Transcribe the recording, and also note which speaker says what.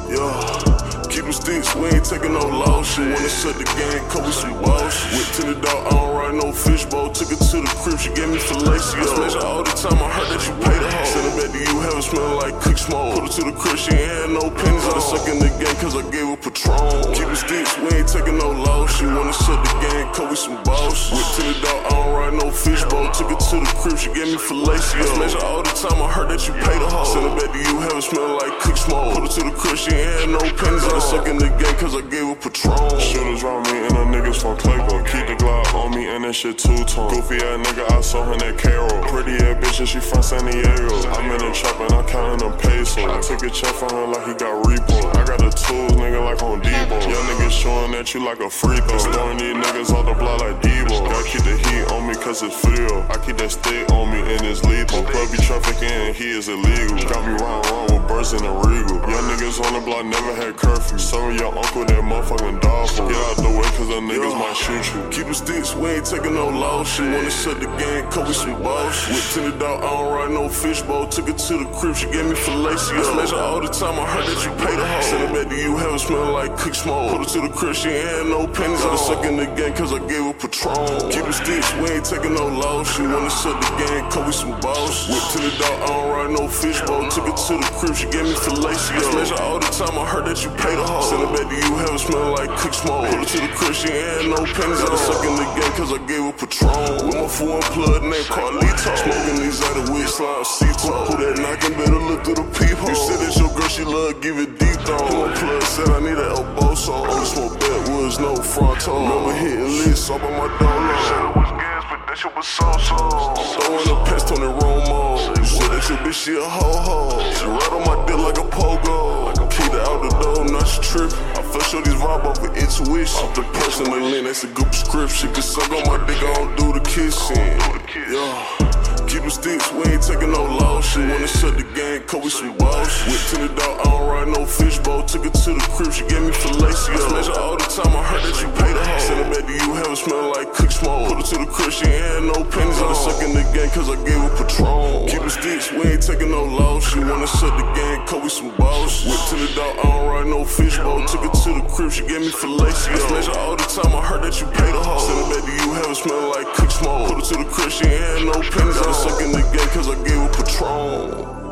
Speaker 1: Yeah, keep them sticks, we ain't taking no loss. She wanna set the game, come with some balls. Whip to the dog, I don't ride no fishbowl. Took it to the crib, she gave me fellatio. Smash her all the time, I heard that you pay the hoe. Send her back to you, have it smelling like cook smoke. Put her to the crib, she ain't had no pennies. I done suck in the game, cause I gave her Patron. Keep them sticks, we ain't taking no loss. She wanna set the game, come with some balls. Whip to the dog, I don't ride no fishbowl. Took it to the crib, she gave me fellatio. Smash her all the time, I heard that you pay the hoe. Send her back to you, have it smelling like cook smoke. Put her to the crib, she ain't had no pennies. I done suck in the game, cause I gave her Patron.
Speaker 2: Shooters round me and the niggas from Clayco. Keep the Glock on me and that shit two-tone. Goofy ass nigga, I saw her that K-Roll. Pretty ass bitch and she from San Diego. I'm in the trap and I'm counting them pesos. I took a check from her like he got repo. I got the tools, nigga, like on Debo. Young niggas showing at you like a free throw. Throwing these niggas off the block like Debo. Gotta keep the heat on me cause it's frio. I keep that stick on me and it's lethal. Club be trafficking and he is illegal. Got me round with birds in a regal. Young niggas on the block never had curfew. Some of your uncle that motherfucking dog food. Get out the way cause the niggas might shoot you.
Speaker 1: Keep them sticks, we ain't taking no loss. She wanna set the game, come with some balls. Whip to the dog, I don't ride no fishbowl. Took it to the crib, she gave me fellatio. Smash her all the time, I heard that you pay the hoe. Send her back to you, have it smelling like cook smoke. Put her to the crib, she ain't had no pennies. I done suck in the game cause I gave her Patron. Keep them sticks, we ain't taking no loss. She wanna set the game, come with some balls. Whip to the dog, I don't ride no fishbowl. Took it to the crib, she gave me fellatio. Smash her all the time, I heard that you pay the hoe. Send her back to you, have it smelling like cook smoke. Put her to the crib, she ain't had no pennies. I done suck in the game cause I gave her Patron. With my foreign plug named Carlito. Smoking these out of weed slime C-toe. Who that knockin', better look through the peephole. You said that your girl, she love, give it deep throw. One plug said I need an elbow song. Only smoke backwoods, no fronto. Remember hitting licks up on my dolo.
Speaker 3: Said it was gas, but that shit was so-so.
Speaker 1: I'm throwing a pest on the Romo. You said that your bitch, she a ho-ho. She ride on my dick like a pogo. Keep her out the door, not she trippin'. I flush all these vibe off of intuition. Off the personal lane, that's a good prescription. Can suck on my dick, I don't do the kissing. Yeah. Keep them sticks, we ain't taking no loss. She wanna set the game, come with some balls. Whip to the dog, I don't ride no fishbowl. Took it to the crib, she gave me fellatio. Smash her all the time, I heard that you pay the hoe. Send her back to you, have it smelling like cook smoke. Put her to the crib, she ain't had no pennies. I done suck in the game cause I gave her Patron. Keep them sticks, we ain't taking no loss. She wanna set the game, come with some balls. Whip to the dog, I don't ride no fishbowl. Took it to the crib, she gave me fellatio. Smash her all the time, I heard that you pay the hoe. Send her back to you, have it smelling like cook smoke. Put her to the crib, she ain't had no pennies. I done suck in the game cause I gave her Patron.